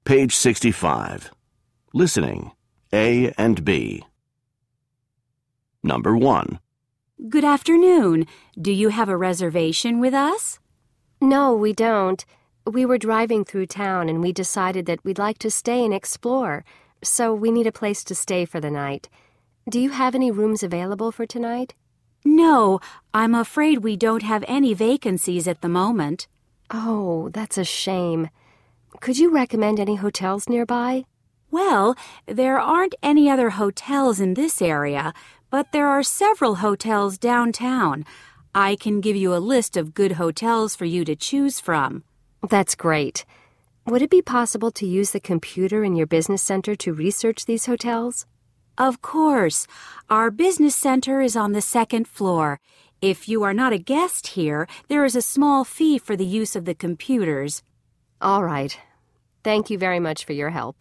Page 65. Listening. A and B. Number 1. Good afternoon. Do you have a reservation with us? No, we don't. We were driving through town and we decided that we'd like to stay and explore, so we need a place to stay for the night. Do you have any rooms available for tonight? No, I'm afraid we don't have any vacancies at the moment. Oh, that's a shame. Could you recommend any hotels nearby? Well, there aren't any other hotels in this area, but there are several hotels downtown. I can give you a list of good hotels for you to choose from. That's great. Would it be possible to use the computer in your business center to research these hotels? Of course. Our business center is on the second floor. If you are not a guest here, there is a small fee for the use of the computers. All right. Thank you very much for your help.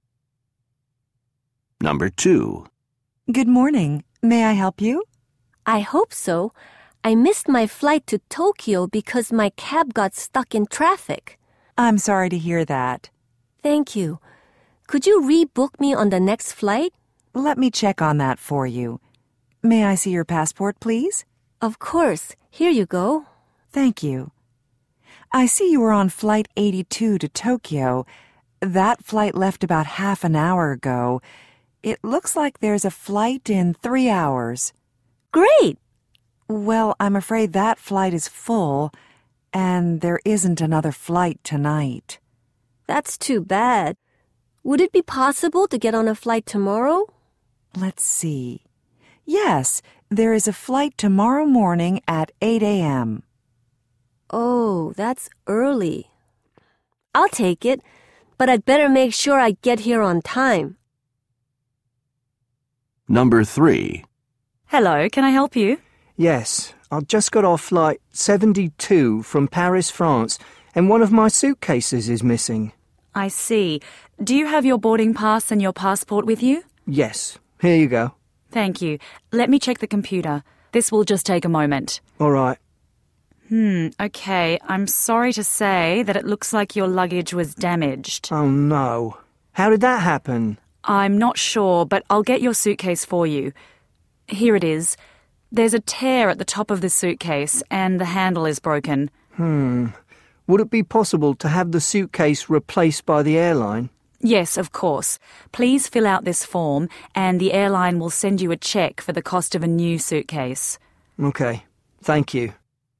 Number 2. Good morning. May I help you? I hope so. I missed my flight to Tokyo because my cab got stuck in traffic. I'm sorry to hear that. Thank you. Could you rebook me on the next flight? Let me check on that for you. May I see your passport, please? Of course. Here you go. Thank you. I see you were on Flight 82 to Tokyo. That flight left about half an hour ago. It looks like there's a flight in 3 hours. Great! Well, I'm afraid that flight is full, and there isn't another flight tonight. That's too bad. Would it be possible to get on a flight tomorrow? Let's see. Yes, there is a flight tomorrow morning at 8 a.m. Oh, that's early. I'll take it, but I'd better make sure I get here on time. Number 3. Hello, can I help you? Yes, I've just got off Flight 72 from Paris, France, and one of my suitcases is missing. I see. Do you have your boarding pass and your passport with you? Yes, here you go. Thank you. Let me check the computer. This will just take a moment. All right. Okay. I'm sorry to say that it looks like your luggage was damaged. Oh, no. How did that happen? I'm not sure, but I'll get your suitcase for you. Here it is. There's a tear at the top of the suitcase, and the handle is broken. Would it be possible to have the suitcase replaced by the airline? Yes, of course. Please fill out this form, and the airline will send you a check for the cost of a new suitcase. Okay. Thank you.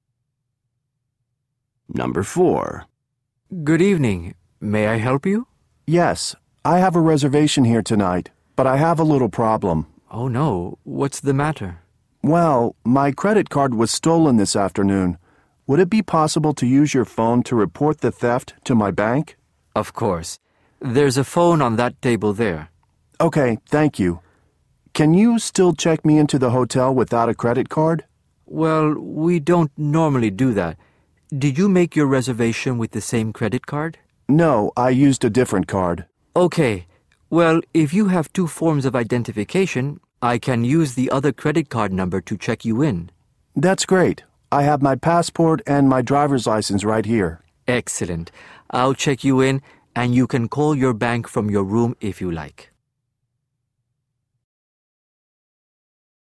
Number 4. Good evening. May I help you? Yes, I have a reservation here tonight, but I have a little problem. Oh, no. What's the matter? Well, my credit card was stolen this afternoon. Would it be possible to use your phone to report the theft to my bank? Of course. There's a phone on that table there. Okay, thank you. Can you still check me into the hotel without a credit card? Well, we don't normally do that. Did you make your reservation with the same credit card? No, I used a different card. Okay. Well, if you have 2 forms of identification, I can use the other credit card number to check you in. That's great. I have my passport and my driver's license right here. Excellent. I'll check you in, and you can call your bank from your room if you like.